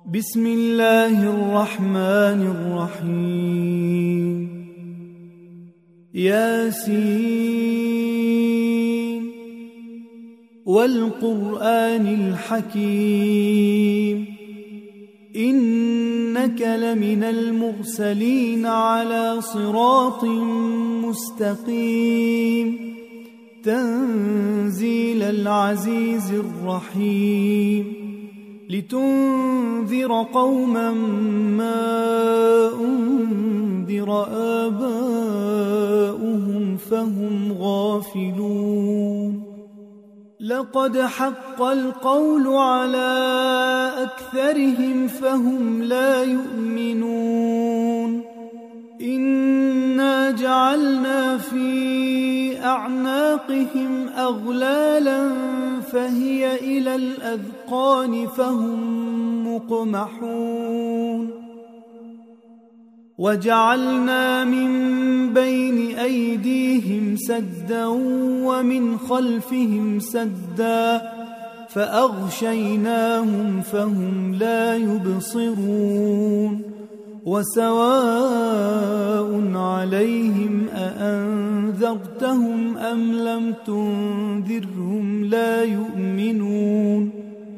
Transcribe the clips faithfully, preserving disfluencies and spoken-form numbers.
بسم الله الرحمن الرحيم ياسين والقرآن الحكيم إنك لمن المرسلين على صراط مستقيم تنزيل العزيز الرحيم لتنذر قوما ما أنذر آباؤهم فهم غافلون لقد حق القول على أكثرهم فهم لا يؤمنون إنا جعلنا في أعناقهم أغلالا فهي إلى الأذقان فهم مقمحون وجعلنا من بين أيديهم سدا ومن خلفهم سدا فأغشيناهم فهم لا يبصرون وسواء عليهم أأنذرتهم أم لم تنذرهم لا يؤمنون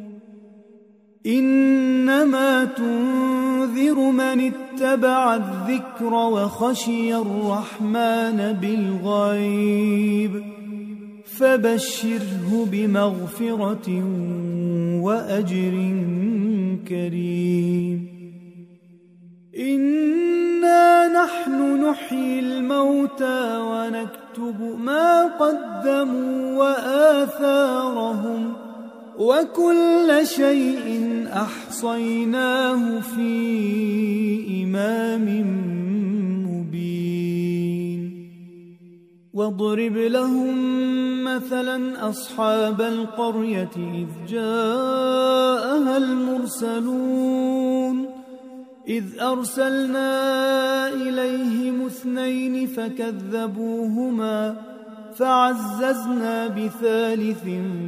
إنما تنذر من اتبع الذكر وخشي الرحمن بالغيب فبشره بمغفرة وأجر كريم إنا نحن نحيي الموتى ونكتب ما قدموا وآثارهم وكل شيء أحصيناه في إمام مبين واضرب لهم مثلا أصحاب القرية إذ جاءها المرسلون إذ أرسلنا إليهم اثنين فكذبوهما فعززنا بثالث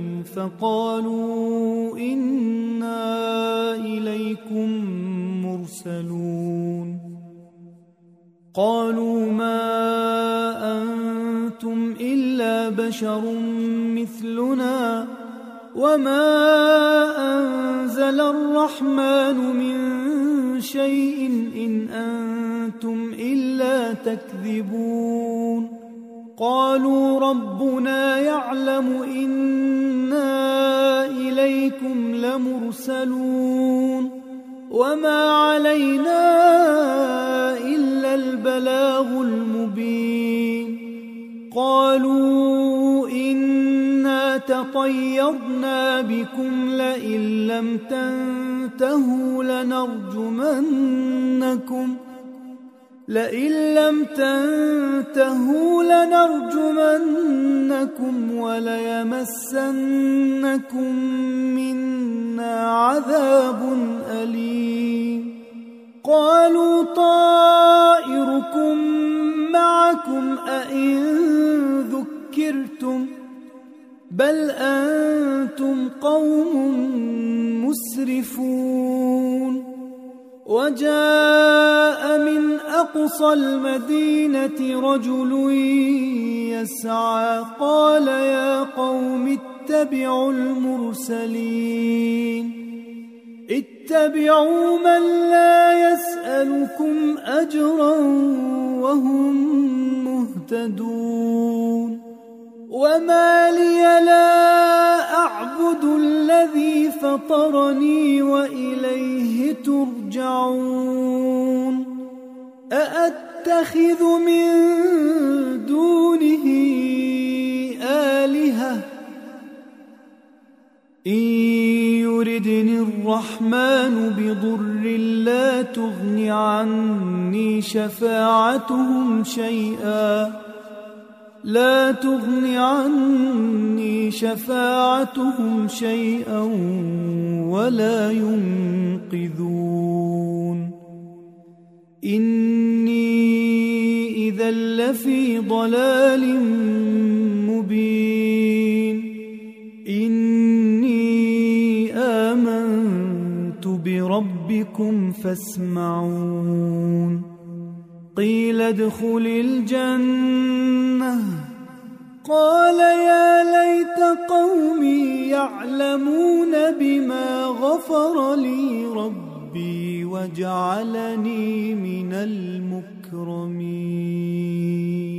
فقالوا إنا إليكم مرسلون قالوا ما أنتم إلا بشر مثلنا وما أنزل الرحمن من شيء إن أنتم إلا تكذبون قالوا ربنا يعلم إنا إليكم لمرسلون وما علينا إلا البلاغ المبين قالوا إنا تطيرنا بكم لئن لم تنتهوا لنرجمنكم لئن لم تنتهوا لنرجمنكم وليمسنكم منا عذاب أليم قالوا طائركم معكم أئن ذكرتم بل أنتم قوم مسرفون وجاء من أقصى المدينة رجل يسعى قال يا قوم اتبعوا المرسلين اتبعوا من لا يسألكم أجرا وهم مهتدون وما لي لا أعبد الذي فطرني وإليه ترجعون أأتخذ من دونه آلهة إن يردني الرحمن بضر لا تغن عني شفاعتهم شيئا لا تغن عني شفاعتهم شيئا ولا ينقذون إني إذا لفي ضلال مبين إني آمنت برب ربكم فاسمعون قيل ادخل الجنة قال يا ليت قومي يعلمون بما غفر لي ربي وجعلني من المكرمين